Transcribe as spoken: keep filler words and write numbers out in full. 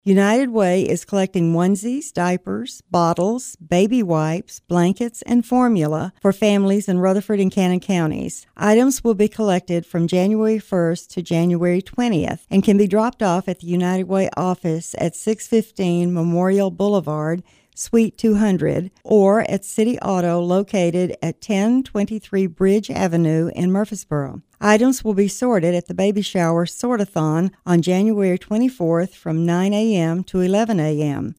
United Way is collecting onesies, diapers, bottles, baby wipes, blankets, and formula for families in Rutherford and Cannon counties. Items will be collected from January first to January twentieth and can be dropped off at the United Way office at six fifteen Memorial Boulevard, Suite two hundred, or at City Auto located at ten twenty-three Bridge Avenue in Murfreesboro. Items will be sorted at the Baby Shower Sortathon on January twenty-fourth from nine a.m. to eleven a.m.